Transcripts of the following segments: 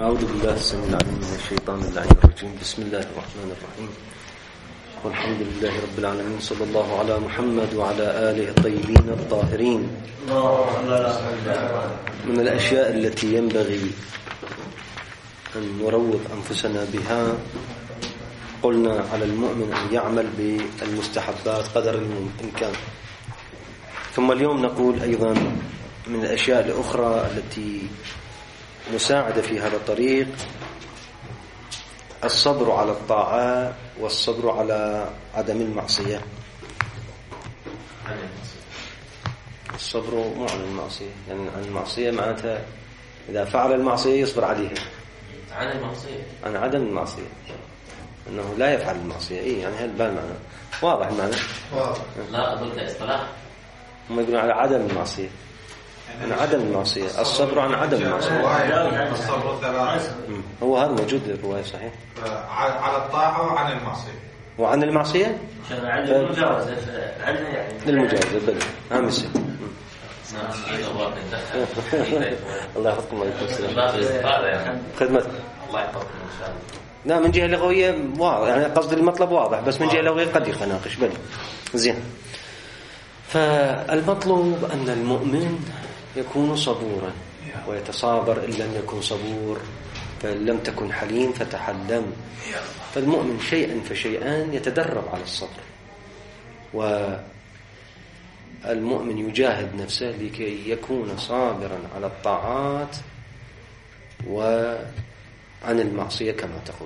أعوذ بالله السميع العليم من الشيطان اللعين الرجيم. بسم الله الرحمن الرحيم، والحمد لله رب العالمين، صلى الله على محمد وعلى آله الطيبين الطاهرين. من الأشياء التي ينبغي أن نروض أنفسنا بها، قلنا على المؤمن أن يعمل بالمستحبات قدر الإمكان. ثم اليوم نقول أيضا من الأشياء الأخرى التي مساعدة في هذا الطريق الصبر على الطاعات والصبر على عدم المعصية. الصبر مو عن المعصية، يعني عن المعصية معناتها إذا فعل المعصية يصبر عليها. عن المعصية، عن عدم المعصية، أنه لا يفعل المعصية. إيه يعني هذا المعنى واضح المعنى؟ لا أقول كإصطلاح. هم يقولون على عدم المعصية، عن عدم المعصية. الصبر عن عدم المعصية. الصبر ثلاثة. هو هذا موجود الرواية صحيح. على الطاعة وعن المعصية. وعن المعصية؟ عن المجاوزة، عنها يعني. المجاوزة بدل. نعم يصير. الله يحفظكم وعليكم السلام. خدمتك. الله يحفظكم إن شاء الله. لا من جهة لغوية واضح، يعني قصد المطلب واضح، بس من جهة لغوية قد يتناقش. بل زين. فالمطلوب أن المؤمن يكون صبورا ويتصابر. إن لم يكن صبور فإن لم تكن حليم فتحلم. فالمؤمن شيئا فشيئا يتدرب على الصبر، والمؤمن يجاهد نفسه لكي يكون صابرا على الطاعات وعن المعصية كما تقول.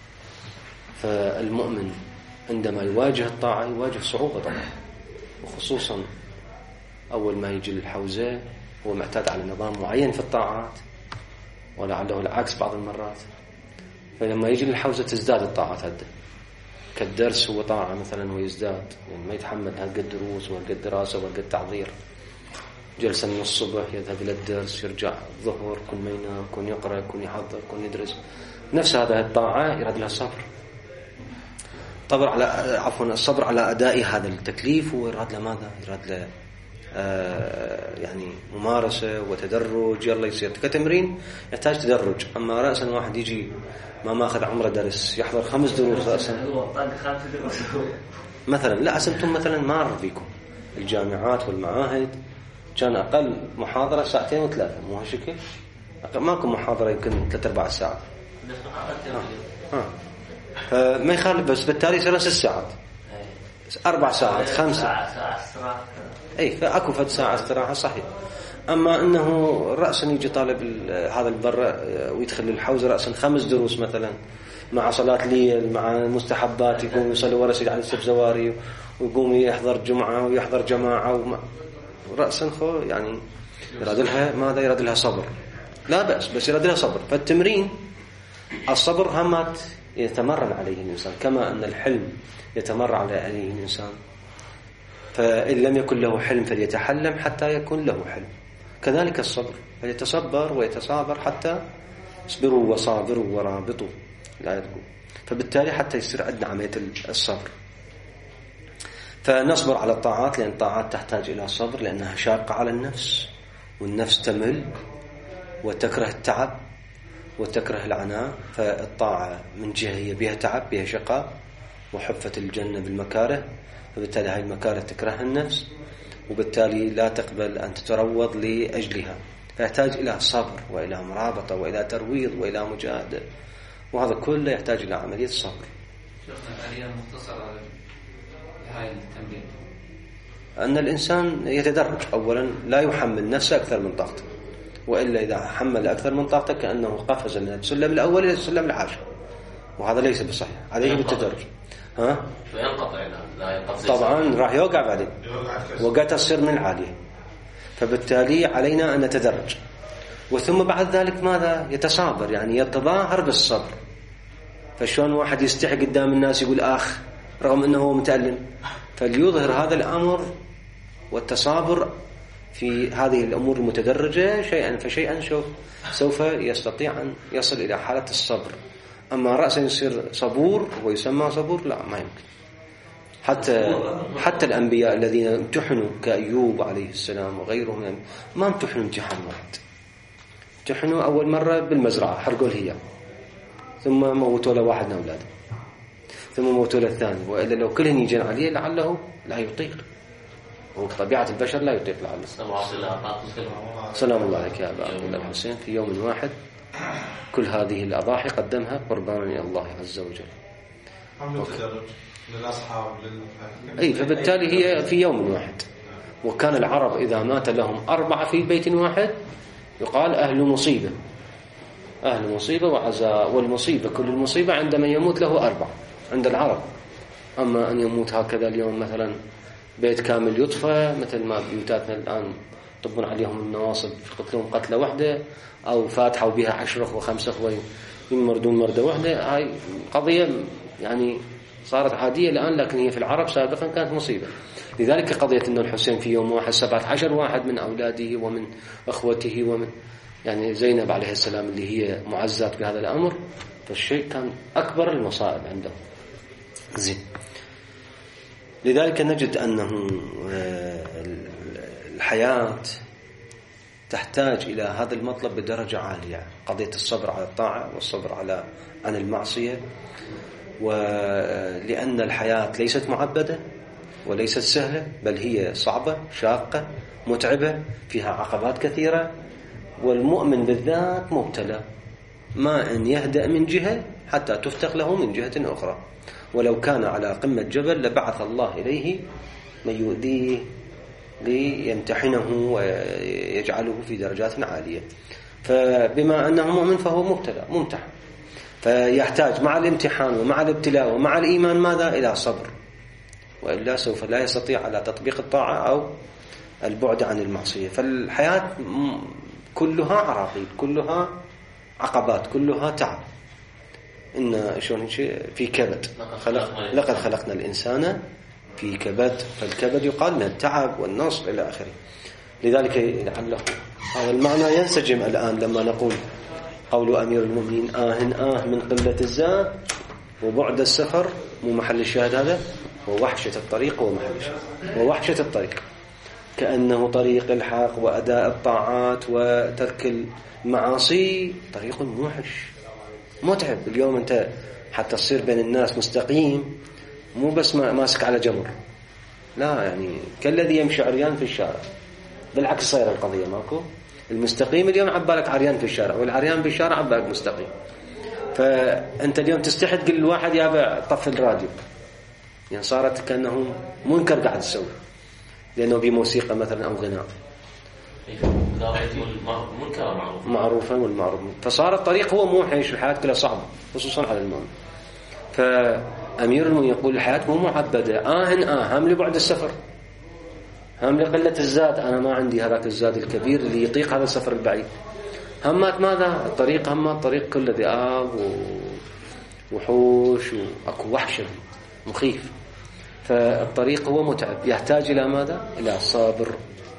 فالمؤمن عندما يواجه الطاعة يواجه صعوبة طبعا، وخصوصا أول ما يجي للحوزة هو معتاد على نظام معين في الطاعات، ولعله العكس بعض المرات. فلما يجي للحوزة تزداد الطاعات هذا. كالدرس هو طاعة مثلا ويزداد، يعني ما يتحمل هالقد دروس وهالقد دراسة وهالقد تحضير. جلسة من الصبح يذهب إلى الدرس، يرجع الظهر كل ما ينام، كن يقرأ، كن يحضر، كن يدرس. نفس هذا الطاعة يراد لها صبر. الصبر على أداء هذا التكليف، ويراد له ماذا؟ يراد له يعني ممارسة وتدرج. يلا يصير كتمرين يحتاج تدرج. أما رأسا واحد يجي ما ماخذ عمره درس يحضر 5 دروس رأسا مثلا. لا أسمتم مثلا مار فيكم الجامعات والمعاهد كان أقل محاضرة 2 و3 ساعات، مو هالشكل؟ ماكو محاضرة يمكن 3-4 ساعات. ما يخالف، بس بالتالي يصير 6 ساعات، 4 ساعات، 5 ساعة. أي فأكو فد ساعة استراحة صحيح. أما أنه رأسا يجي طالب هذا البر ويدخل للحوزة رأسا 5 دروس مثلا، مع صلاة ليل، مع مستحبات، يقوم يصلي ورا سيد علي السبزواري، ويقوم يحضر جمعة ويحضر جماعة رأسا يعني يراد لها ماذا؟ يراد لها صبر. لا بأس، بس يراد لها صبر. فالتمرين الصبر همات يتمرن عليه الإنسان، كما أن الحلم يتمرن عليه الإنسان. فإن لم يكن له حلم فليتحلم حتى يكون له حلم. كذلك الصبر، فيتصبر ويتصابر حتى اصبروا وصابروا ورابطوا لا يدقوا. فبالتالي حتى يصير عندنا عملية الصبر. فنصبر على الطاعات، لأن الطاعات تحتاج إلى صبر، لأنها شاقة على النفس، والنفس تمل وتكره التعب وتكره العناء. فالطاعة من جهة هي بها تعب، بها شقاء، وحفت الجنة بالمكاره. فبالتالي هاي المكاره تكرهها النفس، وبالتالي لا تقبل أن تتروض لأجلها. فيحتاج إلى صبر وإلى مرابطة وإلى ترويض وإلى مجاهدة، وهذا كله يحتاج إلى عملية صبر. شيخنا آلية مختصرة لهاي التمرين أن الإنسان يتدرج. أولا لا يحمل نفسه أكثر من طاقته، وإلا إذا حمل أكثر من طاقته كأنه قفز من السلم الأول إلى السلم العاشر، وهذا ليس بصحيح. عليه بالتدرج. فينقطع. لا ينقطع طبعا راح يوقع بعدين، وقع تصير من العالية. فبالتالي علينا أن نتدرج. وثم بعد ذلك ماذا؟ يتصابر، يعني يتظاهر بالصبر. فشون واحد يستحي قدام الناس يقول آخ رغم أنه هو متألم؟ فليظهر هذا الأمر والتصابر في هذه الأمور المتدرجة شيئا فشيئا سوف يستطيع أن يصل إلى حالة الصبر. أما رأسا يصير صبور ويسمى صبور، لا ما يمكن. حتى الأنبياء الذين امتحنوا كأيوب عليه السلام وغيرهم ما امتحنوا امتحان واحد، امتحنوا أول مرة بالمزرعة حرقوا الهيام، ثم موتوا له واحد من أولاده، ثم موتوا له الثاني، وإلا لو كلهن يجن عليه لعله لا يطيق، وطبيعة البشر لا يطيق لعله. سلام الله عليك يا أبا عبد الله الحسين. في يوم واحد كل هذه الأضاحي قدمها قربانا إلى الله عز وجل. للأصحاب أي فبالتالي هي في يوم واحد. وكان العرب إذا مات لهم 4 في بيت واحد يقال أهل مصيبة، أهل مصيبة وعزاء، والمصيبة كل المصيبة عندما يموت له 4 عند العرب. أما أن يموت هكذا اليوم مثلا بيت كامل يطفى، مثل ما بيوتاتنا الآن يطبون عليهم النواصب يقتلون قتلة واحدة، أو فاتحة وبها 10 و5 ويمردون مردة واحدة. هاي قضية يعني صارت عادية الآن، لكن هي في العرب سابقا كانت مصيبة. لذلك قضية أن الحسين في يوم واحد 17 واحد من أولاده ومن أخوته ومن يعني زينب عليه السلام اللي هي معزات بهذا الأمر، فالشيء كان أكبر المصائب عنده. زين، لذلك نجد أنه الحياة تحتاج إلى هذا المطلب بدرجة عالية، قضية الصبر على الطاعة والصبر عن المعصية. ولأن الحياة ليست معبدة وليست سهلة، بل هي صعبة شاقة متعبة فيها عقبات كثيرة، والمؤمن بالذات مبتلى، ما أن يهدأ من جهة حتى تفتح له من جهة أخرى. ولو كان على قمة جبل لبعث الله إليه من يؤذيه ليمتحنه ويجعله في درجات عالية. فبما أنه مؤمن فهو مبتلى ممتحن، فيحتاج مع الامتحان ومع الابتلاء ومع الإيمان ماذا؟ إلى صبر، وإلا سوف لا يستطيع على تطبيق الطاعة أو البعد عن المعصية. فالحياة كلها عراقيل، كلها عقبات، كلها تعب. إن شلون في كبد، لقد خلقنا الإنسان في كبد، فالكبد يقال من التعب والنصب إلى آخره. لذلك لعله هذا المعنى ينسجم الآن لما نقول قول أمير المؤمنين من قلة الزاد وبعد السفر، مو محل الشاهد هذا، ووحشة الطريق ومحل الشاهد، ووحشة الطريق كأنه طريق الحق وأداء الطاعات وترك المعاصي طريق موحش متعب. اليوم أنت حتى تصير بين الناس مستقيم، مو بس ماسك على جمر، لا، يعني كالذي يمشي عريان في الشارع. بالعكس صاير القضية ماكو. المستقيم اليوم عبالك عريان في الشارع، والعريان في الشارع عبالك مستقيم. فأنت اليوم تستحي تقول للواحد يابا طف الراديو، يعني صارت كأنه منكر قاعد تسوي لأنه بموسيقى مثلا أو غناء معروفة والمعروف. فصار الطريق هو موحش، الحياة كلها صعبة خصوصا على المؤمن. فأمير المؤمنين يقول الحياة مو معبدة، هم لبعد السفر، هم لقلة الزاد، أنا ما عندي هذاك الزاد الكبير اللي يطيق هذا السفر البعيد. همات ماذا؟ الطريق، هم الطريق كله ذئاب ووحوش وأكو وحشة مخيف. فالطريق هو متعب، يحتاج إلى ماذا؟ إلى الصبر.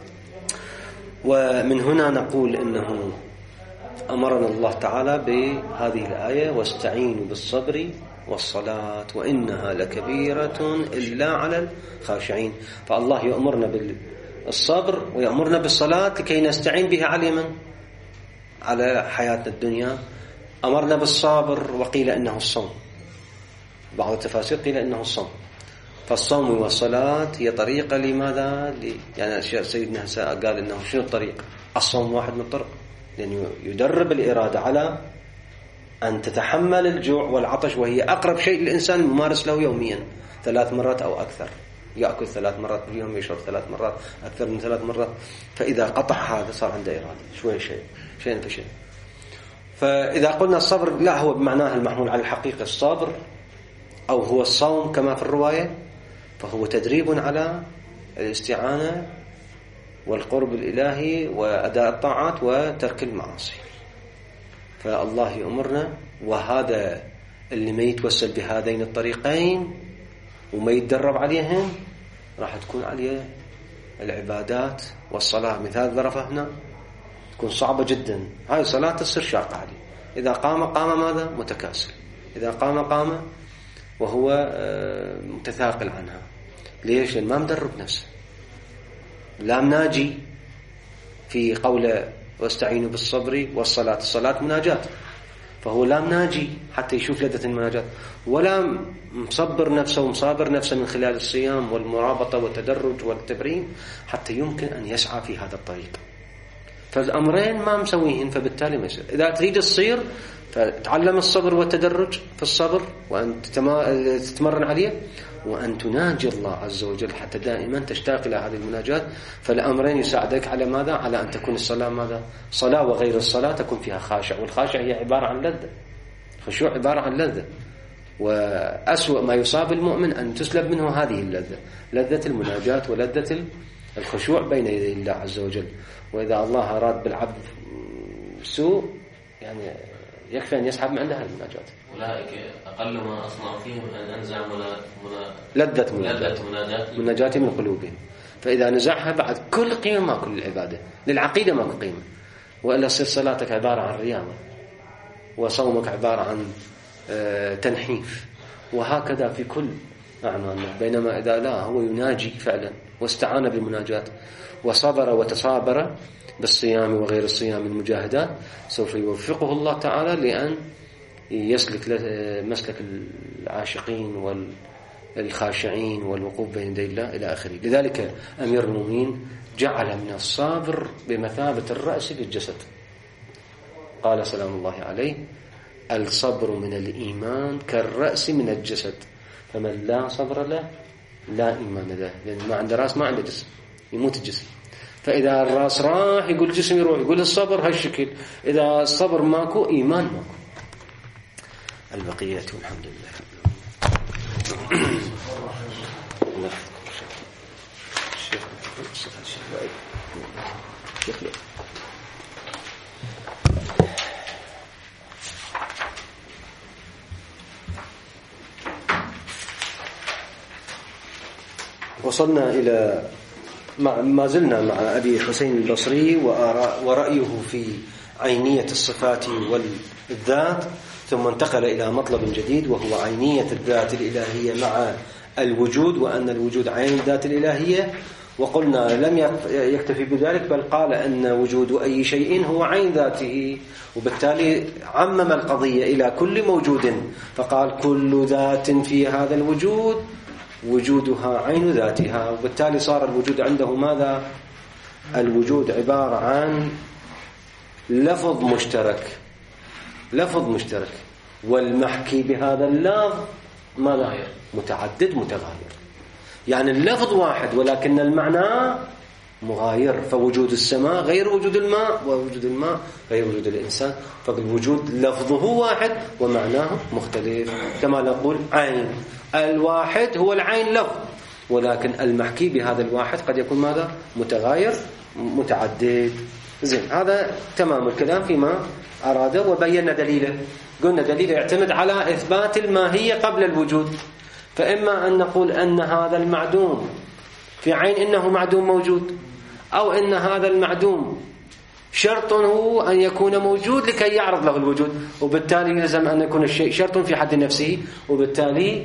ومن هنا نقول إنه أمرنا الله تعالى بهذه الآية: واستعينوا بالصبر والصلاة وإنها لكبيرة إلا على الخاشعين. فالله يأمرنا بالصبر ويأمرنا بالصلاة لكي نستعين بها على من؟ على حياتنا الدنيا. أمرنا بالصبر وقيل إنه الصوم، بعض التفاسير قيل إنه الصوم. فالصوم والصلاة هي طريقة لماذا؟ يعني سيدنا قال إنه شنو الطريق؟ الصوم واحد من الطرق، لأنه يدرب الإرادة على أن تتحمل الجوع والعطش، وهي أقرب شيء للإنسان الممارس له يوميا 3 مرات أو أكثر، يأكل 3 مرات باليوم، يشرب 3 مرات، أكثر من 3 مرات. فإذا قطع هذا صار عنده إرادة شيء فشيء. فإذا قلنا الصبر لا هو بمعناه المحمول على الحقيقة، الصبر أو هو الصوم كما في الرواية، فهو تدريب على الاستعانة والقرب الإلهي وأداء الطاعات وترك المعاصي. فالله يأمرنا، وهذا اللي ما يتوسل بهذين الطريقين وما يتدرب عليهم راح تكون عليه العبادات والصلاة. مثال ذرفة هنا تكون صعبة جدا، هاي صلاة تصير شاقة عليه. إذا قام ماذا؟ متكاسل. إذا قام وهو متثاقل عنها. ليش؟ لأن ما مدرب نفسه. لا مناجي في قول واستعينوا بالصبر والصلاة. الصلاة مناجاة، فهو لا مناجي حتى يشوف لذة المناجاة، ولا مصبر نفسه ومصابر نفسه من خلال الصيام والمرابطة والتدرج والتبريم حتى يمكن أن يسعى في هذا الطريق. فالأمرين ما مسويهن، فبالتالي ما يصير. إذا تريد الصير فتعلم الصبر والتدرج في الصبر، وأن تتمرن عليه، وأن تناجي الله عز وجل حتى دائما تشتاق إلى هذه المناجاة. فالأمرين يساعدك على ماذا؟ على أن تكون الصلاة ماذا؟ صلاة وغير الصلاة تكون فيها خاشع، والخاشع هي عبارة عن لذة. خشوع عبارة عن لذة، وأسوأ ما يصاب المؤمن أن تسلب منه هذه اللذة، لذة المناجاة ولذة الخشوع بين يدي الله عز وجل. وإذا الله أراد بالعبد سوء يعني يكفي أن يسحب من عنده المناجاة. أولئك أقل ما أصنع فيهم أن أنزع لذة مناجاة من قلوبهم. فإذا نزعها بعد كل قيمة ما كل العبادة، للعقيدة ما كل قيمة، وإلا تصير صلاتك عبارة عن رياضة، وصومك عبارة عن تنحيف، وهكذا في كل أعمالنا. بينما إذا لا هو يناجي فعلا واستعان بالمناجاة وصبر وتصابر بالصيام وغير الصيام المجاهدات، سوف يوفقه الله تعالى لأن يسلك مسلك العاشقين والخاشعين والوقوف بين يدي الله إلى آخره. لذلك أمير المؤمنين جعل من الصابر بمثابة الرأس للجسد. قال سلام الله عليه: الصبر من الإيمان كالرأس من الجسد، فمن لا صبر له لا إيمان له. لأن ما عنده رأس ما عنده جسم، يموت الجسم. فإذا الرأس راح يقول الجسم يروح، يقول الصبر هالشكل. إذا الصبر ماكو إيمان ماكو. البقية والحمد لله. وصلنا إلى ما زلنا مع أبي حسين البصري ورأيه في عينية الصفات والذات، ثم انتقل إلى مطلب جديد وهو عينية الذات الإلهية مع الوجود، وأن الوجود عين الذات الإلهية. وقلنا لم يكتفي بذلك، بل قال أن وجود أي شيء هو عين ذاته، وبالتالي عمم القضية إلى كل موجود، فقال كل ذات في هذا الوجود وجودها عين ذاتها. وبالتالي صار الوجود عنده ماذا؟ الوجود عبارة عن لفظ مشترك، لفظ مشترك، والمحكي بهذا اللفظ ماذا؟ متعدد متغاير. يعني اللفظ واحد ولكن المعنى مغاير، فوجود السماء غير وجود الماء، ووجود الماء غير وجود الإنسان، فالوجود لفظه واحد ومعناه مختلف. كما نقول عين، الواحد هو العين لفظ، ولكن المحكي بهذا الواحد قد يكون ماذا؟ متغاير متعدد. زين، هذا تمام الكلام فيما أراده وبينا دليله. قلنا دليله يعتمد على إثبات الماهية قبل الوجود. فإما أن نقول أن هذا المعدوم في عين إنه معدوم موجود، أو إن هذا المعدوم شرط هو أن يكون موجود لكي يعرض له الوجود، وبالتالي يلزم أن يكون الشيء شرط في حد نفسه، وبالتالي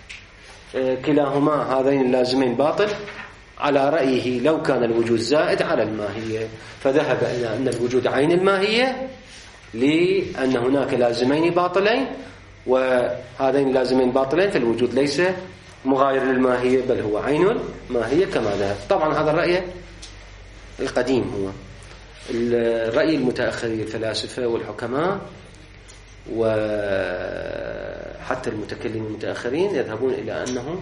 كلاهما هذين اللازمين باطل. على رأيه لو كان الوجود زائد على الماهية، فذهب إلى أن الوجود عين الماهية لأن هناك لازمين باطلين، وهذين اللازمين باطلين، فالوجود ليس مغاير للماهية بل هو عين الماهية كما ذهب. طبعا هذا الرأي القديم، هو الرأي المتأخرين الفلاسفة والحكماء وحتى المتكلمين المتأخرين يذهبون إلى أنه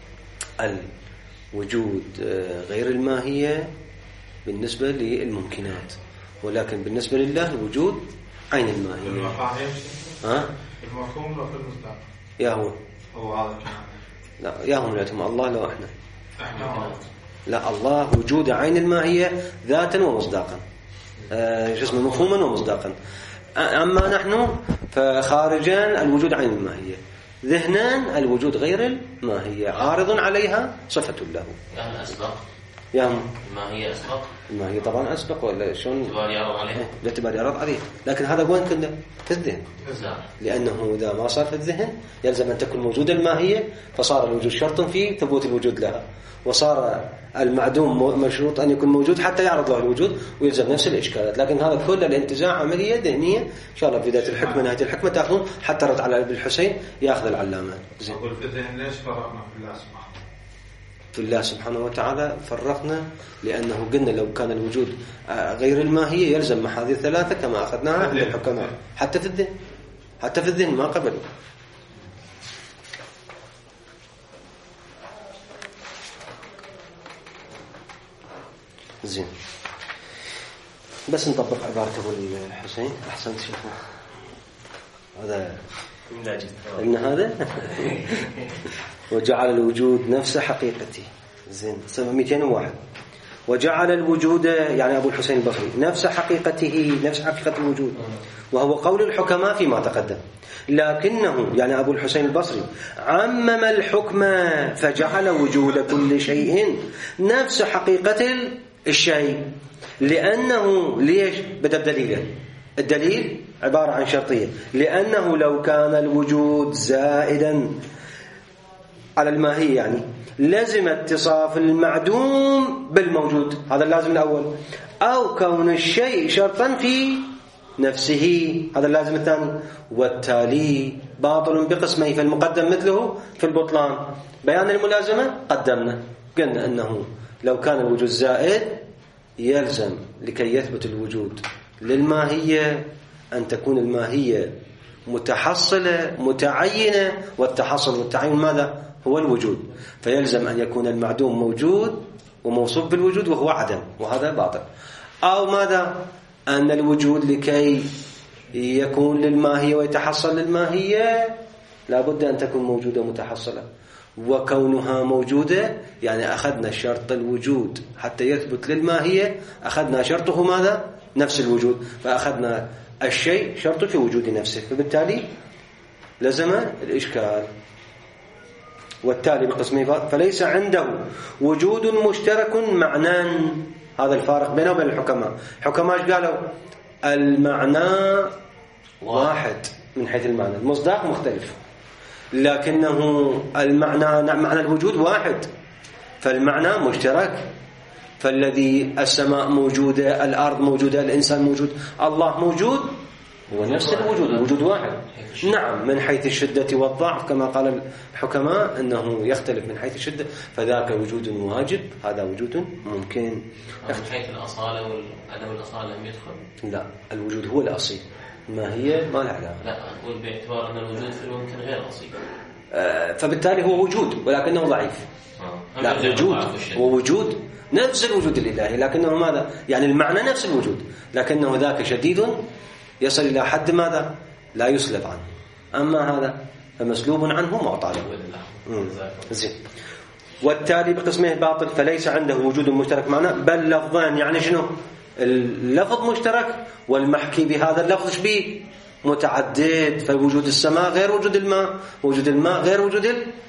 الوجود غير الماهية بالنسبة للممكنات، ولكن بالنسبة لله الوجود عين الماهية. المفهوم لو في المصداق يا هو هذا لا يا هم لاتهم الله لو احنا لا، الله وجود عين الماهية ذاتا ومصداقا، جسم مفهوما ومصداقا. أما نحن فخارجا الوجود عين الماهية، ذهنا الوجود غير الماهية، عارض عليها صفة له. يعني الأسباب ما هي أسبق؟ ما هي طبعا أسبق ولا شلون؟ اعتبار يعرض عليه. باعتبار يعرض عليه، لكن هذا وين كنا؟ في الذهن. لأنه إذا ما صار في الذهن يلزم أن تكون موجودة الماهية، فصار الوجود شرط في ثبوت الوجود لها، وصار المعدوم مشروط أن يكون موجود حتى يعرض له الوجود ويلزم نفس الإشكالات. لكن هذا كل الانتزاع عملية ذهنية إن شاء الله في بداية الحكمة نهاية الحكمة تأخذون حتى رد على ابن الحسين يأخذ العلامة. زين. أقول في الذهن ليش فرقنا في الله سبحانه؟ في الله سبحانه وتعالى فرقنا لأنه قلنا لو كان الوجود غير الماهية يلزم مع هذه الثلاثة كما أخذناها عند الحكماء حتى في الذهن، حتى في الذهن ما قبل. زين، بس نطبق عبارة أبو الحسين. أحسنت شيخنا، هذا إن هذا وجعل الوجود نفس حقيقته. زين، 201. وجعل الوجود يعني أبو الحسين البصري نفس حقيقته، نفس حقيقة الوجود، وهو قول الحكماء فيما تقدم. لكنه يعني أبو الحسين البصري عمم الحكم فجعل وجود كل شيء نفس حقيقة الشيء، لأنه ليش؟ بدأ بدليله. الدليل عبارة عن شرطية، لأنه لو كان الوجود زائدا على الماهية يعني لازم اتصاف المعدوم بالموجود، هذا اللازم الأول، أو كون الشيء شرطا في نفسه، هذا اللازم الثاني، والتالي باطل بقسمه، فالمقدم مثله في البطلان. بيان الملازمة قدمنا قلنا أنه لو كان الوجود زائد يلزم لكي يثبت الوجود للماهية أن تكون الماهية متحصلة متعينة، والتحصل والتعين ماذا؟ هو الوجود، فيلزم أن يكون المعدوم موجود وموصوف بالوجود وهو عدم، وهذا باطل. أو ماذا؟ أن الوجود لكي يكون للماهية ويتحصل للماهية لابد أن تكون موجودة متحصلة، وكونها موجودة يعني أخذنا شرط الوجود حتى يثبت للماهية، أخذنا شرطه ماذا؟ نفس الوجود، فأخذنا الشيء شرط في وجود نفسه، فبالتالي لزم الإشكال. والتالي بقسمه فليس عنده وجود مشترك معنان، هذا الفارق بينه وبين الحكماء. الحكماء قالوا المعنى واحد من حيث المعنى، المصداق مختلف، لكنه المعنى معنى الوجود واحد، فالمعنى مشترك. فالذي السماء موجودة، الأرض موجودة، الإنسان موجود، الله موجود، هو نفس الوجود، الوجود واحد. نعم، من حيث الشدة والضعف كما قال الحكماء أنه يختلف من حيث الشدة، فذاك وجود واجب، هذا وجود ممكن. من حيث الأصالة والعدم الأصالة لم يدخل. لا، الوجود هو الأصيل، ما هي ما لها علاقة. لا، أقول باعتبار أن الوجود في الممكن غير أصيل، فبالتالي هو وجود ولكنه ضعيف. لا، وجود هو وجود نفس الوجود الإلهي، لكنه ماذا؟ يعني المعنى نفس الوجود، لكنه ذاك شديد يصل إلى حد ماذا؟ لا يسلب عنه. أما هذا فمسلوب عنه معطى له. زين. والتالي بقسمه باطل، فليس عنده وجود مشترك معنا، بل لفظان. يعني شنو؟ اللفظ مشترك والمحكي بهذا اللفظ شبيه متعدد، فوجود السماء غير وجود الماء، وجود الماء غير وجود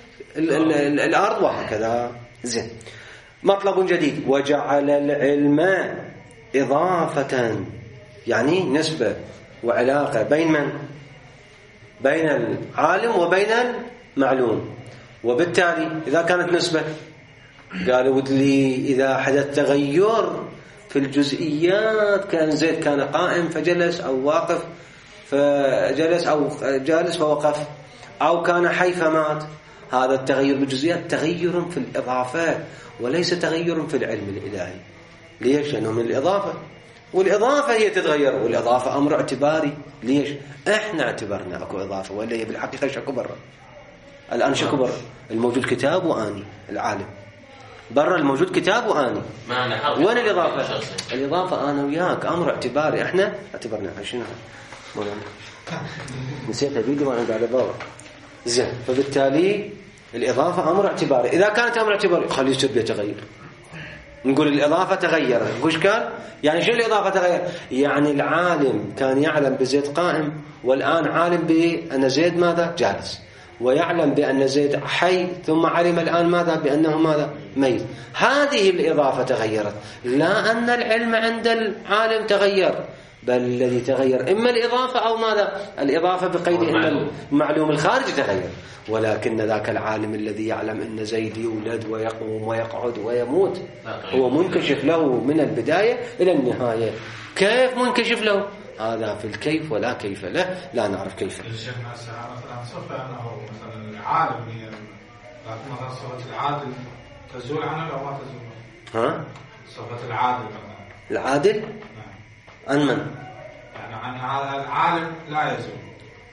الأرض، وهكذا. زين. مطلب جديد، وجعل العلم إضافة، يعني نسبة وعلاقة بين من؟ بين العالم وبين المعلوم. وبالتالي إذا كانت نسبة، قالوا لي إذا حدث تغير في الجزئيات، كان زيد كان قائم فجلس، أو واقف فجلس، أو جالس فوقف، أو كان حي فمات، هذا التغير بالجزئيات تغير في الإضافة وليس تغير في العلم الإلهي. ليش؟ لأنه من الإضافة، والإضافة هي تتغير، والإضافة أمر اعتباري. ليش؟ إحنا اعتبرنا أكو إضافة، ولا هي بالحقيقة شكو برا. الآن شكو برا، الموجود كتاب وآني، العالم برا الموجود كتاب وآني، وين الإضافة؟ الإضافة أنا وياك أمر اعتباري، إحنا اعتبرنا. عشان نسيت الفيديو وأنا قاعد أدور. زين، فبالتالي الإضافة أمر اعتباري. إذا كانت أمر اعتباري خلي يصير بيتغير، نقول الإضافة تغيرت. وش قال؟ يعني شو الإضافة تغير؟ يعني العالم كان يعلم بزيد قائم، والآن عالم بأن زيد ماذا؟ جالس، ويعلم بأن زيد حي، ثم علم الآن ماذا؟ بأنه ماذا؟ ميت. هذه الإضافة تغيرت، لا أن العلم عند العالم تغير، بل الذي تغير إما الإضافة أو ماذا؟ الإضافة بقيد أن المعلوم الخارج تغير. ولكن ذاك العالم الذي يعلم أن زيد يولد ويقوم ويقعد ويموت هو منكشف له من البداية إلى النهاية. كيف منكشف له؟ هذا في الكيف ولا كيف له، لا نعرف كيف. الشيخ مثلا صفة أنه مثلا العالم هي، لكن مثلا صفة العادل تزول عنه أو ما تزول؟ ها؟ صفة العادل مثلا. العادل؟ نعم. عن من؟ يعني عن العالم لا يزول.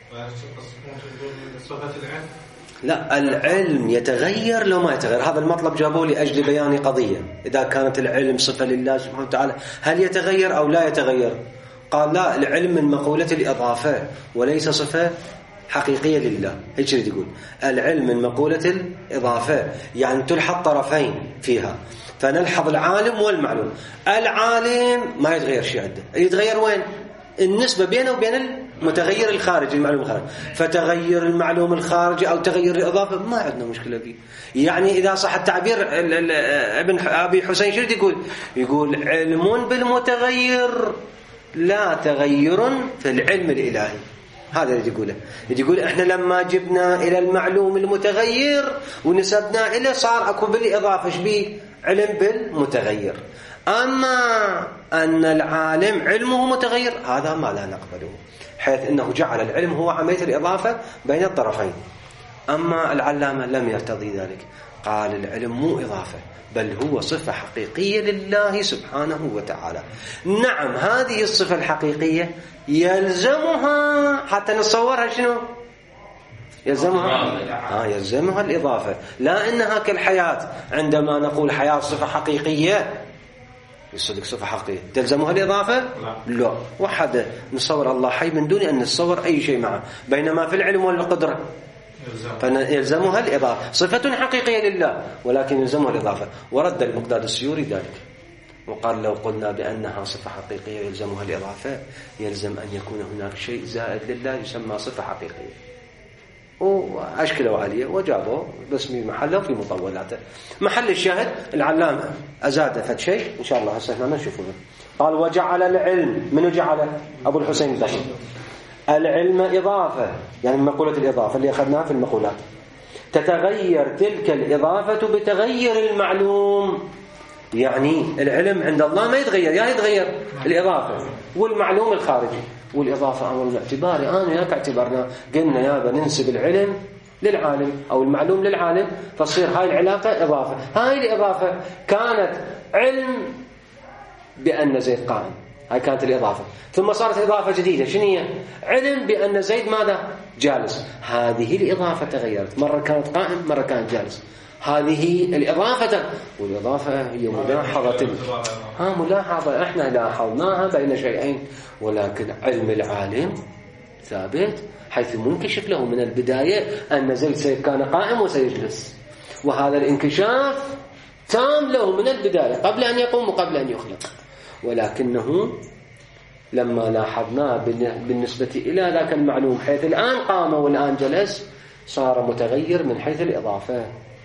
صفة العلم؟ لا، العلم يتغير لو ما يتغير. هذا المطلب جابوه لأجل بيان قضية. إذا كانت العلم صفة لله سبحانه وتعالى هل يتغير أو لا يتغير؟ قال لا، العلم من مقولة الإضافة وليس صفة حقيقية لله. هيك يقول العلم من مقولة الإضافة، يعني تلحظ طرفين فيها، فنلحظ العالم والمعلوم. العالم ما يتغير شيء عنده، يتغير وين؟ النسبة بينه وبين المتغير الخارجي، المعلوم الخارجي. فتغير المعلوم الخارجي أو تغير الإضافة ما عندنا مشكلة فيه. يعني إذا صح التعبير ابن أبي حسين شو يقول علم بالمتغير لا تغير في العلم الإلهي. هذا اللي يقوله. يقول احنا لما جبنا إلى المعلوم المتغير ونسبنا إليه صار أكو بالإضافة شبيه علم بالمتغير. أما أن العالم علمه متغير هذا ما لا نقبله، حيث أنه جعل العلم هو عملية الإضافة بين الطرفين. أما العلامة لم يرتضي ذلك، قال العلم مو إضافة بل هو صفة حقيقية لله سبحانه وتعالى. نعم، هذه الصفة الحقيقية يلزمها حتى نتصورها شنو؟ يلزمها الإضافة. لا إنها كالحياة، عندما نقول حياة صفة حقيقية يصدق صفة حقيقية تلزمها الإضافة؟ لا. وحده نصور الله حي من دون أن نتصور أي شيء معه، بينما في العلم والقدرة فيلزمها الإضافة، صفة حقيقية لله ولكن يلزمها الإضافة. ورد المقداد السيوري ذلك وقال لو قلنا بأنها صفة حقيقية يلزمها الإضافة يلزم أن يكون هناك شيء زائد لله يسمى صفة حقيقية. وأشكلوا عليه وجابوا باسم محله في مطولاته. محل الشاهد العلامة أزاد فد شيء إن شاء الله هسه احنا نشوفه. قال وجعل العلم، من جعل؟ أبو الحسين البصري. العلم إضافة، يعني من مقولة الإضافة اللي أخذناها في المقولات، تتغير تلك الإضافة بتغير المعلوم. يعني العلم عند الله ما يتغير، يعني يتغير الإضافة والمعلوم الخارجي. والإضافة أمر الاعتباري، أنا وياك اعتبرنا قلنا يابا ننسب العلم للعالم أو المعلوم للعالم، فتصير هاي العلاقة إضافة. هاي الإضافة كانت علم بأن زيد قائم، هاي كانت الإضافة. ثم صارت إضافة جديدة، شنو هي؟ علم بأن زيد ماذا؟ جالس. هذه الإضافة تغيرت، مرة كانت قائم مرة كانت جالس. هذه الإضافة، والإضافة هي ملاحظة. ملاحظة احنا لاحظناها بين شيئين، ولكن علم العالم ثابت حيث منكشف له من البداية أن زيد كان قائم وسيجلس، وهذا الانكشاف تام له من البداية قبل أن يقوم وقبل أن يخلق. ولكنه لما لاحظناه بالنسبة إلى ذاك المعلوم حيث الآن قام والآن جلس صار متغير من حيث الإضافة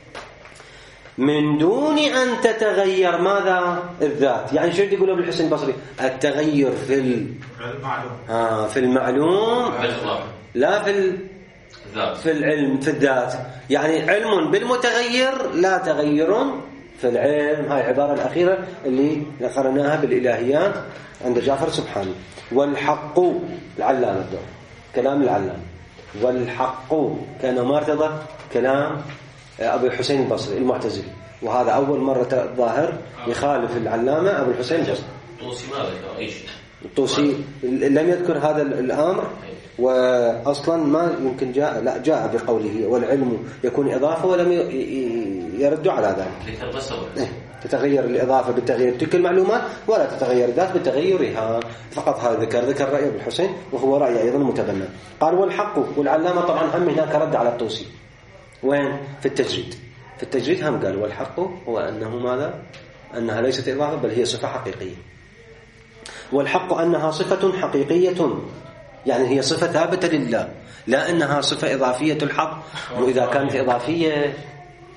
من دون أن تتغير ماذا؟ الذات. يعني شو يقول ابن الحسين البصري؟ التغير في المعلوم في المعلوم لا في العلم في الذات. يعني علم بالمتغير لا تغير في العلم. هاي العبارة الأخيرة اللي ذكرناها بالإلهيات عند جعفر سبحانه. والحق العلامة الدور كلام العلامة. والحق كان مرتضى كلام أبو الحسين البصري المعتزلي، وهذا أول مرة ظاهر يخالف العلامة أبو الحسين البصري. الطوسي ما ذكر أي شيء. الطوسي لم يذكر هذا الأمر، وأصلا ما يمكن جاء بقوله والعلم يكون إضافة، ولم يرد على ذلك. تتغير الإضافة بالتغيير تلك المعلومات ولا تتغير الذات بتغيرها. فقط هذا ذكر رأي ابن الحسين وهو رأي أيضا متبنى. قال والحق، والعلامة طبعا هم هناك رد على الطوسي. وين؟ في التجريد. في التجريد هم قال والحق هو أنه ماذا؟ أنها ليست إضافة بل هي صفة حقيقية. والحق أنها صفة حقيقية، يعني هي صفة ثابتة لله، لا أنها صفة إضافية الحق. وإذا كانت إضافية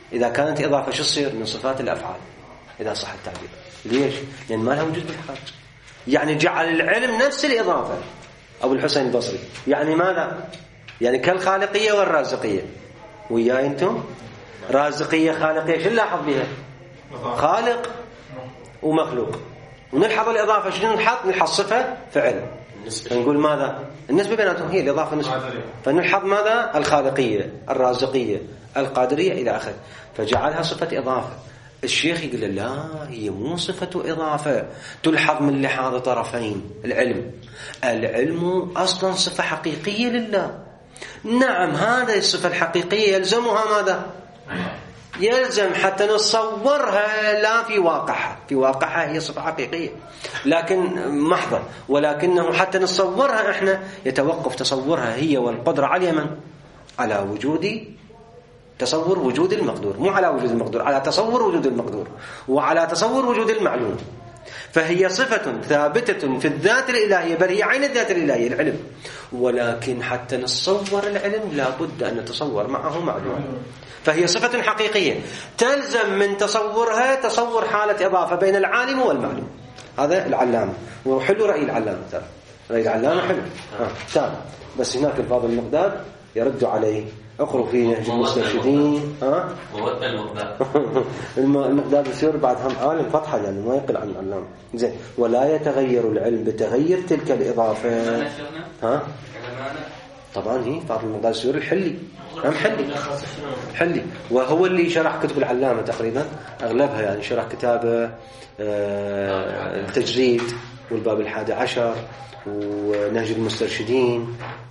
إذا كانت إضافة شو تصير؟ من صفات الأفعال إذا صح التعبير. ليش؟ لأن ما لها وجود بالخارج. يعني جعل العلم نفس الإضافة. أبو الحسين البصري يعني ماذا؟ يعني كالخالقية والرازقية. وياي أنتم؟ رازقية خالقية شو نلاحظ بها؟ خالق ومخلوق. ونلحظ الإضافة شنو نلحظ صفة فعل. نقول ماذا؟ النسبة بيناتهم هي الإضافة نسبة. فنلحظ ماذا؟ الخالقية الرازقية القادرية إلى آخره. فجعلها صفة إضافة. الشيخ يقول لا هي مو صفة إضافة. تلحظ من لحاظ طرفين. العلم أصلا صفة حقيقية لله. نعم هذه الصفة الحقيقية يلزمها ماذا؟ يلزم حتى نتصورها لا في واقعها. في واقعها هي صفة حقيقية لكن محضة، ولكنه حتى نتصورها احنا يتوقف تصورها هي والقدرة على من؟ على وجود تصور وجود المقدور، مو على وجود المقدور، على تصور وجود المقدور وعلى تصور وجود المعلوم. فهي صفة ثابتة في الذات الإلهية، بل هي عين الذات الإلهية العلم. ولكن حتى نتصور العلم لا بد أن نتصور معه معلوم. فهي صفة حقيقية تلزم من تصورها تصور حالة إضافة بين العالم والمعلوم. هذا العلامة، وحلو رأي العلامة ترى. رأي العلامة حلو. تمام. بس هناك الفاضل المقداد يرد عليه. اقروا في نهج المسترشدين. المقداد يصير بعد هم عالم فتحة يعني ما يقل عن العلامة. زين. ولا يتغير العلم بتغير تلك الإضافة. طبعا هي فاضل المقداد يصير الحلي. حلي وهو اللي شرح كتب العلامة تقريبا أغلبها، يعني شرح كتابه التجريد والباب 11 ونهج المسترشدين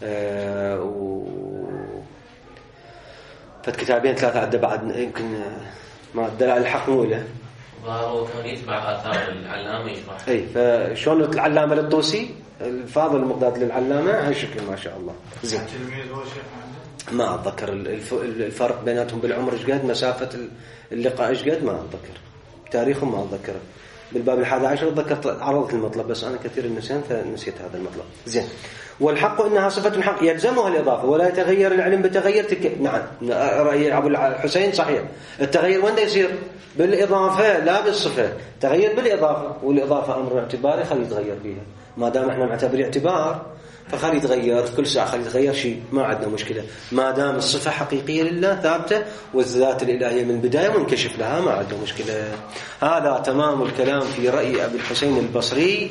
فكتابين 3 عدة بعد يمكن ما الدلائل الحقمولة وهو كان يتبع آثار العلامة يشرح. أي فشون العلامة للطوسي الفاضل المقداد للعلامة هالشكل ما شاء الله. زين. ما أتذكر الفرق بيناتهم بالعمر إيش قد، مسافة اللقاء إيش قد ما أتذكر، تاريخهم ما أتذكره. بالباب 11 أتذكرت عرضت المطلب بس أنا كثير النسيان فنسيت هذا المطلب. زين. والحق إنها صفة حق يلزمها الإضافة ولا يتغير العلم بتغير نعم رأي أبو الحسين صحيح. التغير وين يصير؟ بالإضافة لا بالصفة. تغير بالإضافة، والإضافة أمر اعتباري خلي يتغير فيها. ما دام إحنا نعتبر اعتبار فخلي يتغير كل ساعة، خلي يتغير شيء ما عندنا مشكلة. ما دام الصفة حقيقية لله ثابتة والذات الإلهية من البداية منكشف لها ما عندنا مشكلة. هذا تمام الكلام في رأي أبي الحسين البصري.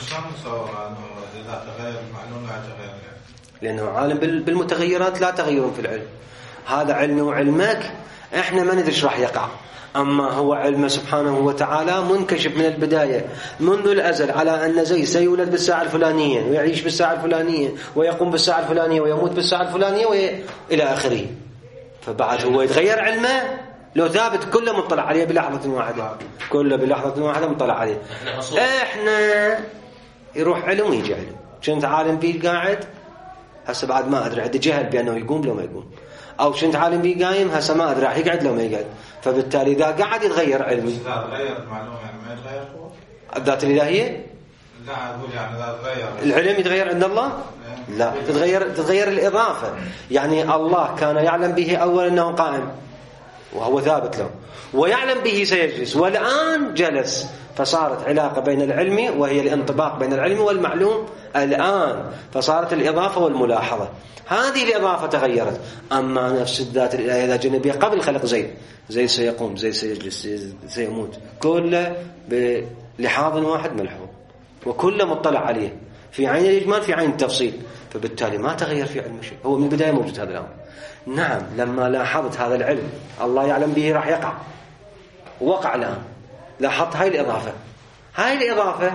لأنه عالم بالمتغيرات لا تغير في العلم. هذا علمي وعلمك إحنا ما ندري راح يقع، أما هو علم سبحانه وتعالى منكشف من البداية منذ الأزل على أن زيد سيولد بالساعة الفلانية ويعيش بالساعة الفلانية ويقوم بالساعة الفلانية ويموت بالساعة الفلانية إلى آخره. فبعد هو يتغير علمه لو ثابت كله مطلع عليه بلحظة واحدة، كله بلحظة واحدة مطلع عليه. إحنا يروح علم ويجي علم. كنت عالم فيه قاعد هسه بعد ما أدري عندي جهل بأنه يقوم لو ما يقوم، أو كنت عالم بيه قايم هسه ما أدري راح يقعد لو ما يقعد. فبالتالي إذا قعد يتغير علمي. إذا تغير المعلومة يعني ما يتغير هو؟ الذات الإلهية؟ لا أقول يعني إذا تغير العلم يتغير عند الله؟ لا تتغير الإضافة. يعني الله كان يعلم به أول أنه قائم وهو ثابت له، ويعلم به سيجلس، والآن جلس، فصارت علاقة بين العلم وهي الانطباق بين العلم والمعلوم الآن، فصارت الإضافة والملاحظة. هذه الإضافة تغيرت. أما نفس الذات الإلهية إذا جنبيه قبل خلق زيد سيقوم، زيد سيجلس، سيموت، كله بلحاظ واحد ملحوظ وكله مطلع عليه في عين الإجمال في عين التفصيل. فبالتالي ما تغير في علم شيء، هو من البداية موجود هذا الأمر. نعم لما لاحظت هذا العلم الله يعلم به راح يقع، وقع الآن. لاحظت هاي الإضافة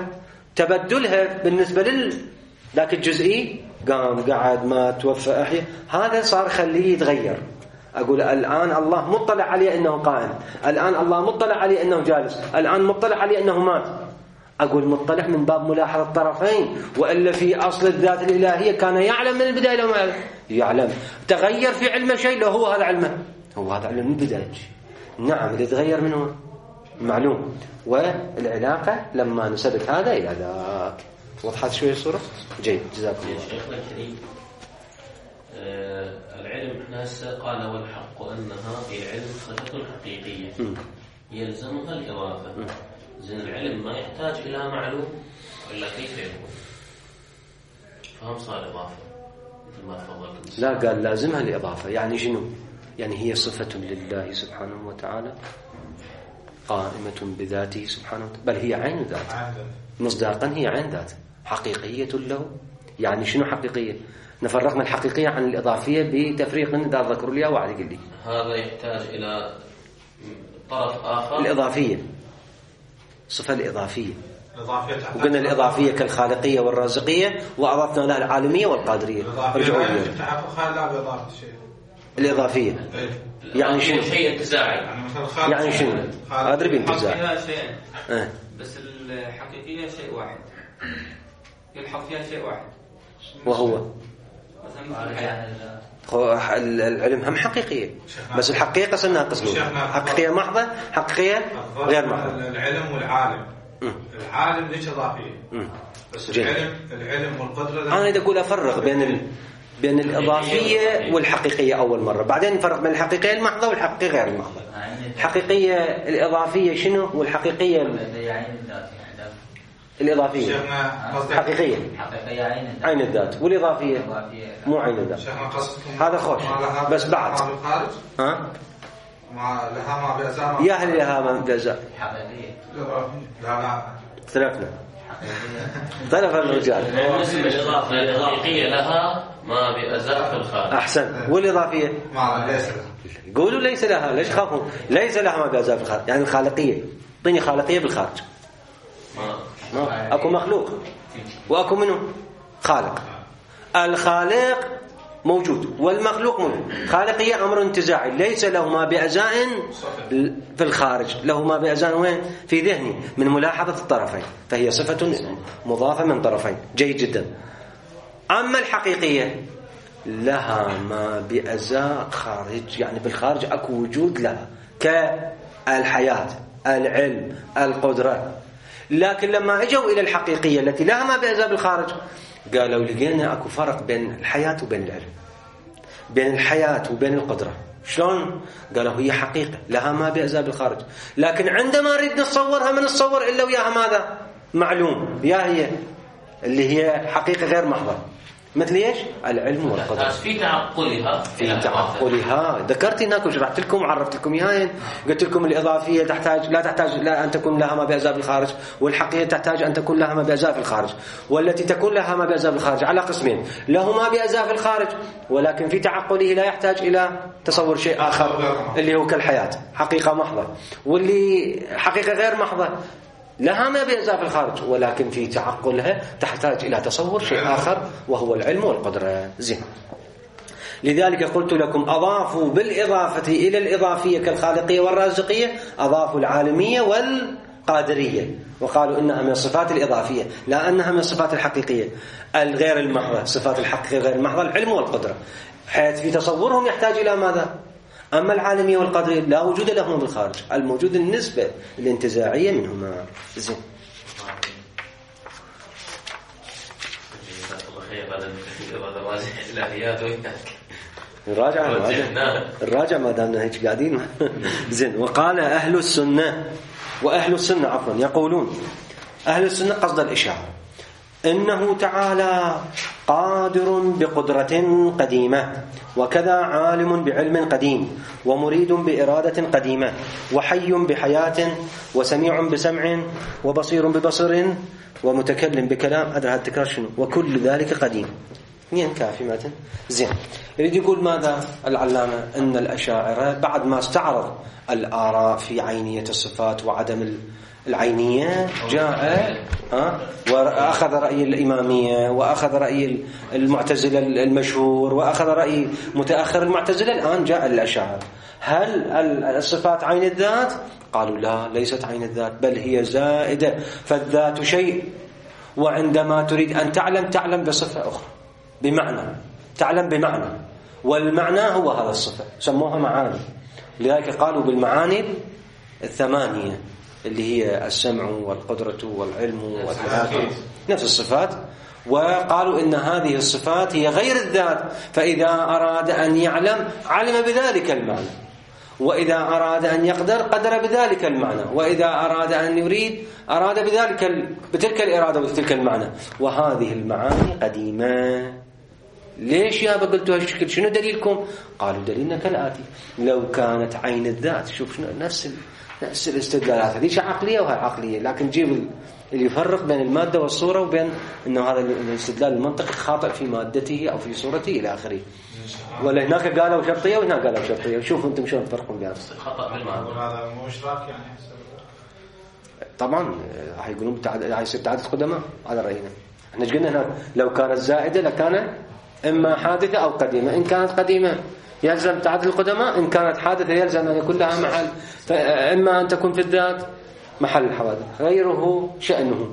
تبدلها بالنسبة ذاك الجزئي قام قعد ما توفى أحيا، هذا صار خليه يتغير. أقول الآن الله مطلع عليه أنه قائم، الآن الله مطلع عليه أنه جالس، الآن مطلع عليه أنه مات. أقول مطلع من باب ملاحظة الطرفين، وإلا في أصل الذات الإلهية كان يعلم من البداية لو ما يعلم. تغير في علمه شيء لو هو هذا علمه، هو هذا علم من البداية. نعم اللي تغير منه معلوم. والعلاقة لما نسبت هذا إلى ذاك. وضحت شوية الصورة؟ جيد جزاكم الله. شيخنا الكريم العلم احنا هسه قال والحق لو أنها في علم صفة حقيقية يلزمها الإضافة، زين العلم ما يحتاج إلى معلوم ولا كيف يكون؟ فهم صار إضافة مثل ما تفضلتم. لا، قال لازمها الإضافة. يعني شنو؟ يعني هي صفة لله سبحانه وتعالى قائمة بذاته سبحانه وتعالى، بل هي عين ذات مصداقا، هي عين ذات حقيقية له. يعني شنو حقيقية؟ نفرقنا الحقيقية عن الإضافية بتفريق إذا ذكروا لي واحد يقول لي هذا يحتاج إلى طرف آخر. الإضافية، صفة الإضافية، وقلنا الإضافية كالخالقية والرازقية، وأضفنا لها العالمية والقادرية. رجعوا لي الإضافية يعني شنو؟ شيء انتزاعي. يعني شنو؟ أدري بانتزاعي. فيها شيء بس الحقيقية شيء واحد، يلحق فيها شيء واحد وهو العلم هم حقيقية، بس الحقيقة صرنا قسمين: حقيقية محضة، حقيقية غير محضة. العلم والعالم، العالم ليش إضافية، بس العلم والقدرة. أنا إذا أقول أفرق بين الإضافية والحقيقية أول مرة، بعدين نفرق بين الحقيقية المحضة والحقيقية غير المحضة. الحقيقية الإضافية شنو؟ والحقيقية الإضافية حقيقية عين الذات، والإضافية مو عين الذات. هذا خوش بس بعد ما لها ما بأزاء يا هل لها ما بأزاء لا اختلفنا اختلف الرجال. الإضافية لها ما بأزاء في الخارج. أحسن. والإضافية ما ليس لها. يقولوا ليس لها. ليش خافوا؟ ليس لها ما بأزاء في الخارج. يعني الخالقية، طيني خالقية بالخارج. أكو مخلوق وأكو منه خالق. الخالق موجود والمخلوق موجود. خالقية أمر انتزاعي، ليس له ما بأزاء في الخارج، له ما بأزاء وين؟ في ذهني من ملاحظة الطرفين، فهي صفة مضافة من طرفين. جيد جدا. أما الحقيقية لها ما بأزاء خارج، يعني بالخارج أكو وجود لها كالحياة، العلم، القدرة. لكن لما اجوا إلى الحقيقية التي لها ما بأزاء بالخارج، قالوا لقينا أكو فرق بين الحياة وبين العلم، بين الحياة وبين القدرة. شلون؟ قالوا هي حقيقة لها ما بأزاء بالخارج، لكن عندما نريد نتصورها ما نتصور إلا وياها ماذا؟ معلوم. يا هي اللي هي حقيقة غير محضة، مثل ايش؟ العلم والقدرة. في تعقلها ذكرت هناك وشرحت لكم وعرفت لكم اياها. قلت لكم الإضافية لا تحتاج لا أن تكون لها ما بأزاء بالخارج، والحقيقة تحتاج أن تكون لها ما بأزاء في الخارج. والتي تكون لها ما بأزاء بالخارج على قسمين: له ما بأزاء في الخارج ولكن في تعقله لا يحتاج إلى تصور شيء آخر اللي هو كالحياة، حقيقة محضة. واللي حقيقة غير محضة لها ما بأزاء في الخارج ولكن في تعقلها تحتاج إلى تصور شيء آخر وهو العلم والقدرة. زين. لذلك قلت لكم أضافوا بالإضافة إلى الإضافية كالخالقية والرازقية، أضافوا العالمية والقادرية وقالوا إنها من الصفات الإضافية لا أنها من الصفات الحقيقية الغير المحضة. صفات الحقيقية غير المحضة العلم والقدرة، حيث في تصورهم يحتاج إلى ماذا؟ أما العالمية والقدرية لا وجود لهما بالخارج، الموجود النسبة الانتزاعية منهما. زين. الراجع ما دامنا هيك قاعدين. زين. وقال أهل السنة عفوا يقولون أهل السنة قصد الإشارة إنه تعالى قادر بقدرة قديمة، وكذا عالم بعلم قديم، ومريد بإرادة قديمة، وحي بحياة، وسميع بسمع، وبصير ببصر، ومتكلم بكلام. هذا التكرار شنو؟ وكل ذلك قديم. مين كافي ماتن؟ زين. يريد يقول ماذا العلامة؟ أن الأشاعرة بعد ما استعرض الآراء في عينية الصفات وعدم العينية جاء وأخذ رأي الإمامية، وأخذ رأي المعتزلة المشهور، وأخذ رأي متأخر المعتزلة. الآن جاء الأشاعرة: هل الصفات عين الذات؟ قالوا لا، ليست عين الذات، بل هي زائدة، فالذات شيء، وعندما تريد أن تعلم بصفة أخرى، بمعنى تعلم بمعنى، والمعنى هو هذا الصفة، سموها معاني. لذلك قالوا بالمعاني الثمانية اللي هي السمع والقدرة والعلم والحياة، نفس الصفات، وقالوا إن هذه الصفات هي غير الذات، فإذا أراد أن يعلم علم بذلك المعنى، وإذا أراد أن يقدر قدر بذلك المعنى، وإذا أراد أن يريد أراد بتلك الإرادة وتلك المعنى. وهذه المعاني قديمة. ليش يا قلتوا هالشكل؟ شنو دليلكم؟ قالوا دليلنا كالآتي: لو كانت عين الذات. شوف شنو نفس الاستدلالات، هذه عقلية وهي عقلية، لكن جيب اللي يفرق بين المادة والصورة وبين أنه هذا الاستدلال المنطقي خاطئ في مادته أو في صورته إلى آخره. ولا هناك قالوا شرطية وهنا قالوا شرطية. شوفوا أنتم شلون تفرقون بينهم. خطأ بالمعنى. هذا مو إشراك يعني. طبعا هيقولون هيصير تعدد قدماء على رأينا. احنا ايش قلنا هناك؟ لو كانت زائدة لكان إما حادثة أو قديمة. إن كانت قديمة يلزم تعدد القدماء، إن كانت حادثة يلزم أن يكون لها محل، فإما أن تكون في الذات محل الحوادث، غيره شأنه.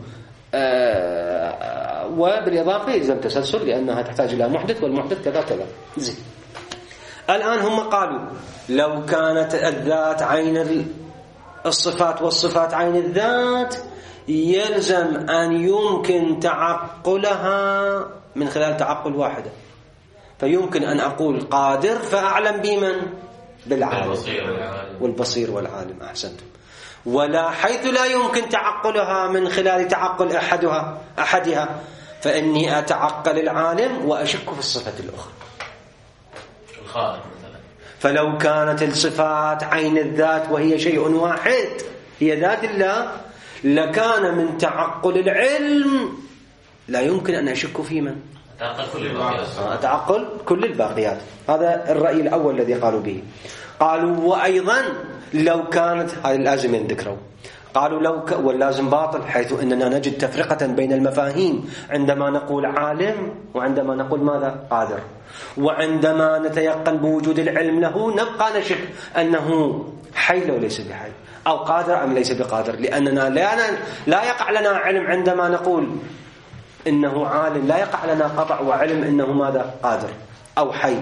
وبالإضافة يلزم تسلسل لأنها تحتاج إلى محدث، والمحدث كذا كذا. زين. الآن هم قالوا لو كانت الذات عين الصفات والصفات عين الذات يلزم أن يمكن تعقلها من خلال تعقل واحدة. فيمكن أن أقول قادر فأعلم بمن؟ بالعالم والبصير والعالم. أحسنتم. ولا حيث لا يمكن تعقلها من خلال تعقل أحدها فإني أتعقل العالم وأشك في الصفة الأخرى. الخالق مثلا. فلو كانت الصفات عين الذات وهي شيء واحد هي ذات الله لكان من تعقل العلم لا يمكن أن أشك في من؟ أتعقل كل الباقيات. هذا الرأي الأول الذي قالوا به. قالوا وأيضا لو كانت، هذا لازم يذكروا، قالوا واللازم باطل، حيث أننا نجد تفرقة بين المفاهيم عندما نقول عالم وعندما نقول ماذا؟ قادر. وعندما نتيقن بوجود العلم له نبقى نشك أنه حي لو ليس بحي، أو قادر أم ليس بقادر، لأننا لا يقع لنا علم عندما نقول إنه عالم، لا يقع لنا قطع وعلم إنه ماذا؟ قادر أو حي،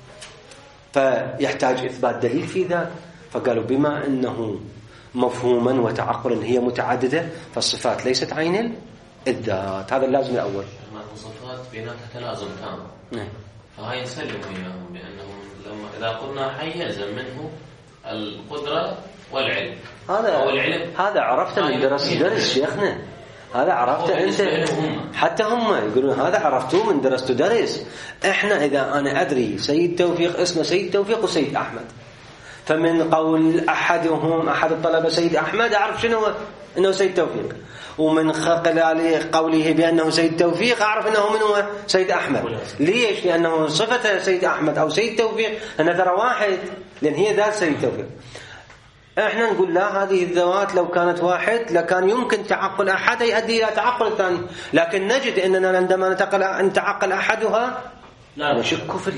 فيحتاج إثبات دليل في ذلك. فقالوا بما أنه مفهوما وتعقلا هي متعددة فالصفات ليست عين الذات. هذا اللازم الأول. الصفات بيناتها تلازم تام. فهاي نسلم وياهم بأنهم لما إذا قلنا حي يلزم منه القدرة والعلم. هذا عرفته من درس شيخنا. هذا عرفته أنت، حتى هم يقولون هذا عرفتوه من درستوا درس. إحنا إذا أنا أدري سيد توفيق اسمه سيد توفيق وسيد أحمد، فمن قول أحد الطلبة سيد أحمد أعرف شنو إنه سيد توفيق، ومن خلال قوله بأنه سيد توفيق أعرف إنه من هو سيد أحمد. ليش؟ لأنه صفة سيد أحمد أو سيد توفيق أنها ترى واحد، لأن هي ذات سيد توفيق. احنا نقول لا، هذه الذوات لو كانت واحد لكان يمكن تعقل أحد يؤدي إلى تعقل الثاني، لكن نجد أننا عندما نتعقل أحدها نشك في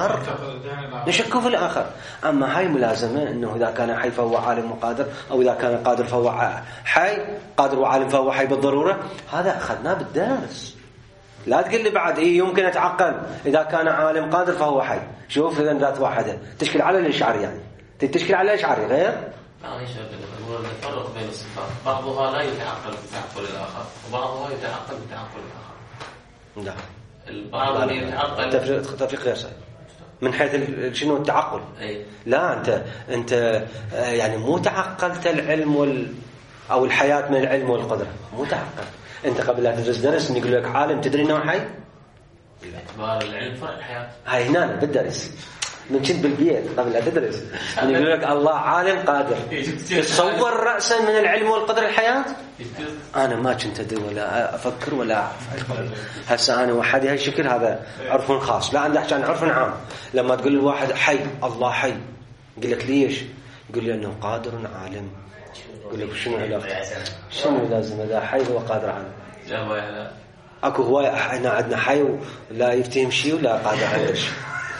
الآخر. أما هاي ملازمة أنه إذا كان حي فهو عالم وقادر، أو إذا كان قادر فهو حي، قادر وعالم فهو حي بالضرورة. هذا أخذناه بالدرس. لا تقول لي بعد يمكن أتعقل إذا كان عالم قادر فهو حي. شوف إذا ذات واحدة تشكل على الإشعري، يعني تشكل على الإشعري غير. هو نفرق بين الصفات، بعضها لا يتعقل بتعقل الآخر وبعضها يتعقل بتعقل الآخر. لا، البعض يتعقل تفريق غير صحيح من حيث شنو التعقل. لا، أنت يعني مو تعقلت العلم أو الحياة من العلم والقدرة، مو تعقل. أنت قبل لا تدرس درس يقول لك عالم تدري إنه حي؟ اعتبار العلم فرق الحياة. هاي هنا بالدرس من كنت بالبيت قبل لا تدرس يقول لك الله عالم قادر، تصور رأسا من العلم والقدر الحياة. أنا ما كنت أدري ولا أفكر ولا أعرف. هسه أنا وحدي هالشكل، هذا عرف خاص. لا عندي أحكي عن عرف عام. لما تقول الواحد حي، الله حي، يقول لك ليش؟ يقول لي أنه قادر عالم. يقول لك شنو علاقة؟ شنو لازم إذا حي هو قادر عالم؟ أكو هواية إحنا عندنا حي ولا يفتهم شيء ولا قادر على شيء.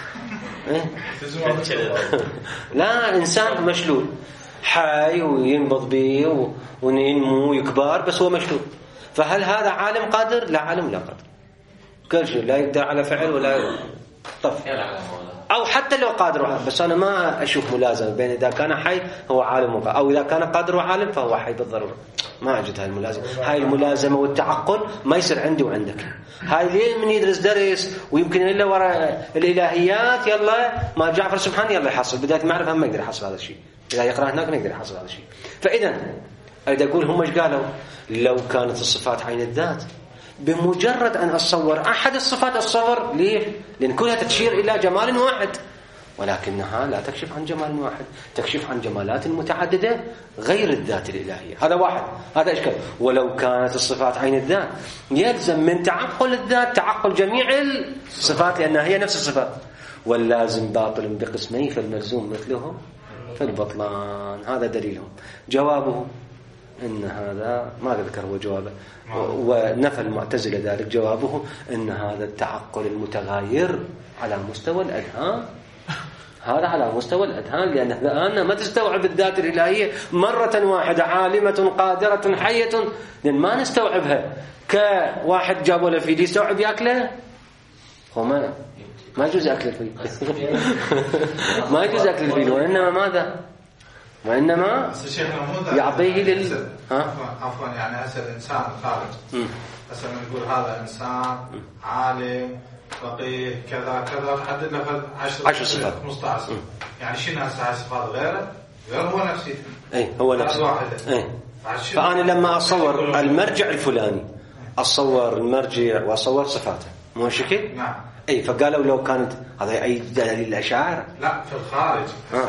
لا، إنسان مشلول حي وينبض به وينمو ويكبر، بس هو مشلول. فهل هذا عالم قادر؟ لا عالم لا قادر. كل شيء لا يقدر على فعل ولا طف، أو حتى لو قادر. بس أنا ما أشوف ملازمة بين إذا كان حي هو عالم أو إذا كان قادر وعالم فهو حي بالضرورة. ما أجد هاي الملازمة. هاي الملازمة والتعقل ما يصير عندي وعندك. هاي ليه من يدرس درس ويمكن إلا وراء الإلهيات يلا ما جعفر سبحانه يلا يحصل بداية معرفة ما يقدر يحصل هذا الشيء. إذا يقرأ هناك ما يقدر يحصل هذا الشيء. فإذا أريد أقول هم إيش قالوا؟ لو كانت الصفات عين الذات بمجرد أن أتصور أحد الصفات أتصور ليه؟ لأن كلها تشير إلى جمال واحد، ولكنها لا تكشف عن جمال واحد، تكشف عن جمالات متعددة غير الذات الإلهية. هذا واحد، هذا إشكال. ولو كانت الصفات عين الذات يلزم من تعقل الذات تعقل جميع الصفات لأنها هي نفس الصفات. واللازم باطل بقسمين فالملزوم مثله فالبطلان. هذا دليلهم. جوابه إن هذا ما ذكر هو جوابه، ونفى المعتزلة ذلك. جوابه إن هذا التعقل المتغاير على مستوى الأذهان، هذا على مستوى الأذهان، لأن الآن ما تستوعب الذات الإلهية مرة واحدة عالمة قادرة حية، لأن ما نستوعبها كواحد جاب ولا فيل يستوعب يأكله. هو ما يجوز أكل الفيل ما يجوز أكل الفيل، وإنما ماذا؟ وإنما يعطيه عفوا يعني هسه الإنسان خارج هسه نقول هذا إنسان عالم فقيه كذا كذا نحدد له 10 صفات 15 صفات. يعني شنو هسه هاي صفات غير هو نفسه. اي هو نفسه. اي فأنا لما أصور المرجع الفلاني أصور المرجع وأصور صفاته مو شكل. نعم. اي فقالوا لو كانت هذا أي دليل الأشاعرة. لا في الخارج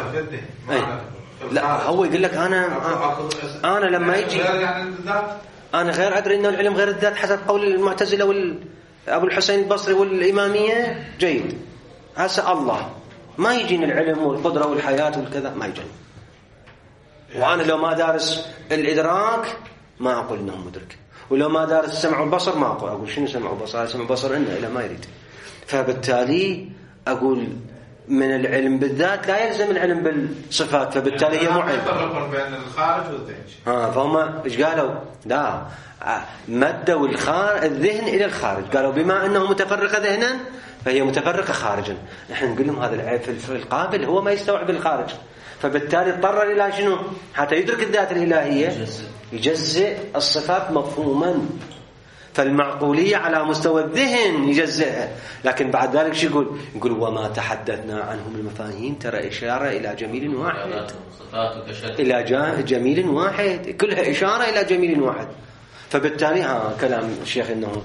لا هو يقول لك أنا لما يجي أنا غير أدري إن العلم غير الذات حسب قول المعتزلة أبو الحسين البصري والإمامية. جيد. هسه الله ما يجيني العلم والقدرة والحياة والكذا ما يجيني، وأنا لو ما دارس الإدراك ما أقول إنه مدرك، ولو ما دارس السمع والبصر ما أقول شنو سمع وبصر. سمع وبصر إنه إلا ما يريد. فبالتالي أقول من العلم بالذات لا يلزم العلم بالصفات، فبالتالي هي معين بين الخارج والذهن. فهم إيش قالوا؟ لا مدوا الذهن إلى الخارج. قالوا بما أنه متفرقة ذهنا فهي متفرقة خارجا. نحن نقول لهم هذا العيب في القابل هو ما يستوعب الخارج، فبالتالي اضطر إلى شنو؟ حتى يدرك الذات الإلهية يجزئ الصفات مفهوما. فالمعقولية على مستوى الذهن يجزئها، لكن بعد ذلك شو يقول وما تحدثنا عنه من المفاهيم ترى إشارة إلى جميل واحد، إلى جميل واحد، كلها إشارة إلى جميل واحد. فبالتالي كلام الشيخ إنه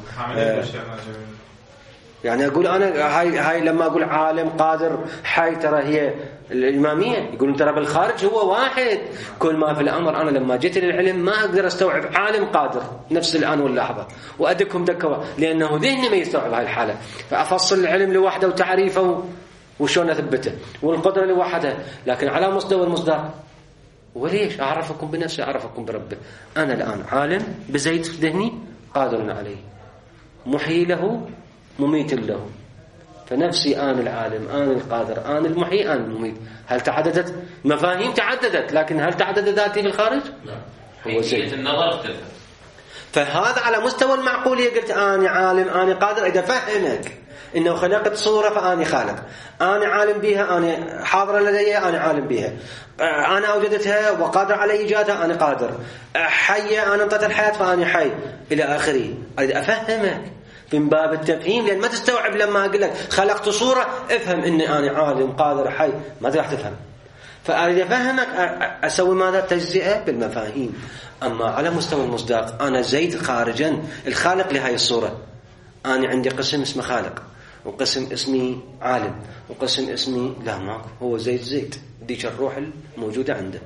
يعني أقول أنا هاي لما أقول عالم قادر حي ترى هي الإمامية يقولون ترى بالخارج هو واحد. كل ما في الأمر أنا لما جيت للعلم ما أقدر أستوعب عالم قادر نفس الآن واللحظة وأدكهم دكوا، لأنه ذهني ما يستوعب هاي الحالة. فأفصل العلم لوحده وتعريفه وشون أثبته والقدرة لوحدها، لكن على مستوى المصداق وليش أعرفكم بنفسي أعرفكم بربه. أنا الآن عالم بزيد ذهني قادر عليه، محيي له مميت له، فنفسي آن العالم آن القادر آن المحيي آن المميت. هل تعددت مفاهيم؟ تعددت، لكن هل تعدد ذاتي في الخارج؟ لا. هو زيد النظر اختلف. فهذا على مستوى المعقولية. قلت أنا عالم أنا قادر، إذا فهمك إنه خلقت صورة فأني خالق، أنا عالم بها، أنا حاضرة لدي، أنا عالم بها، أنا أوجدتها وقادر على إيجادها، أنا قادر، حية أنا انطت الحياة فأني حي إلى آخره. إذا أفهمك من باب التفهيم، لأن ما تستوعب لما أقول لك خلقت صورة افهم إني أنا عالم قادر حي، ما راح تفهم. فأريد أفهمك أسوي ماذا؟ تجزئة بالمفاهيم. أما على مستوى المصداق أنا زيد خارجا الخالق لهاي الصورة، أنا عندي قسم اسمه خالق وقسم اسمي عالم وقسم اسمي لا ماكو، هو زيد ديش الروح الموجودة عنده.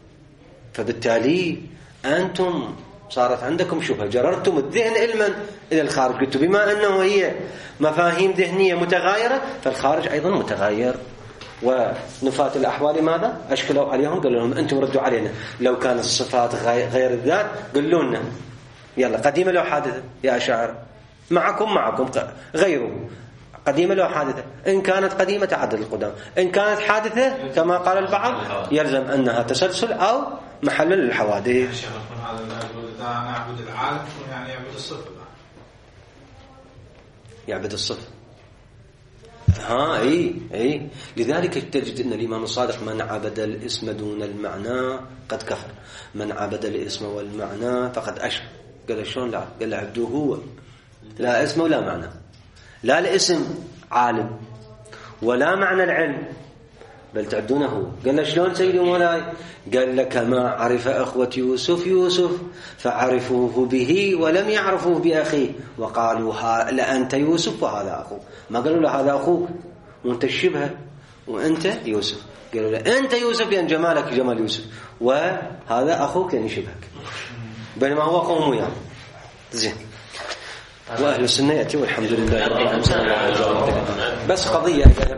فبالتالي أنتم صارت عندكم شبهة، جررتم الذهن علما إلى الخارج، قلت بما أنه هي مفاهيم ذهنية متغايرة فالخارج أيضا متغاير. ونفاة الأحوال ماذا؟ أشكلوا عليهم قالوا لهم أنتم ردوا علينا لو كانت الصفات غير الذات قلوا لنا يلا قديمة لو حادثة يا أشاعرة معكم غيره قديمة لو حادثة. إن كانت قديمة تعدد القدام، إن كانت حادثة كما قال البعض يلزم أنها تسلسل أو محل للحوادث. أنا أعبد العالم يعني يعبد الصفة. يعبد الصفة اي لذلك تجد ان الامام الصادق: من عبد الاسم دون المعنى قد كفر، من عبد الاسم والمعنى فقد اشرك. قال شلون؟ لا، قال عبدوه هو، لا اسم ولا معنى، لا الاسم عالم ولا معنى العلم، بل تعبدونه هو. قال شلون سيدي مولاي؟ قال لك: ما عرف أخوة يوسف فعرفوه به ولم يعرفوه بأخيه، وقالوا لأنت يوسف وهذا أخوه. ما قالوا له هذا أخوك وأنت الشبه وأنت يوسف، قالوا له أنت يوسف لأن جمالك جمال يوسف، وهذا أخوك لأن شبهك، بينما هو قوم يعني. زين. وأهل السنة يأتي والحمد لله. بس قضية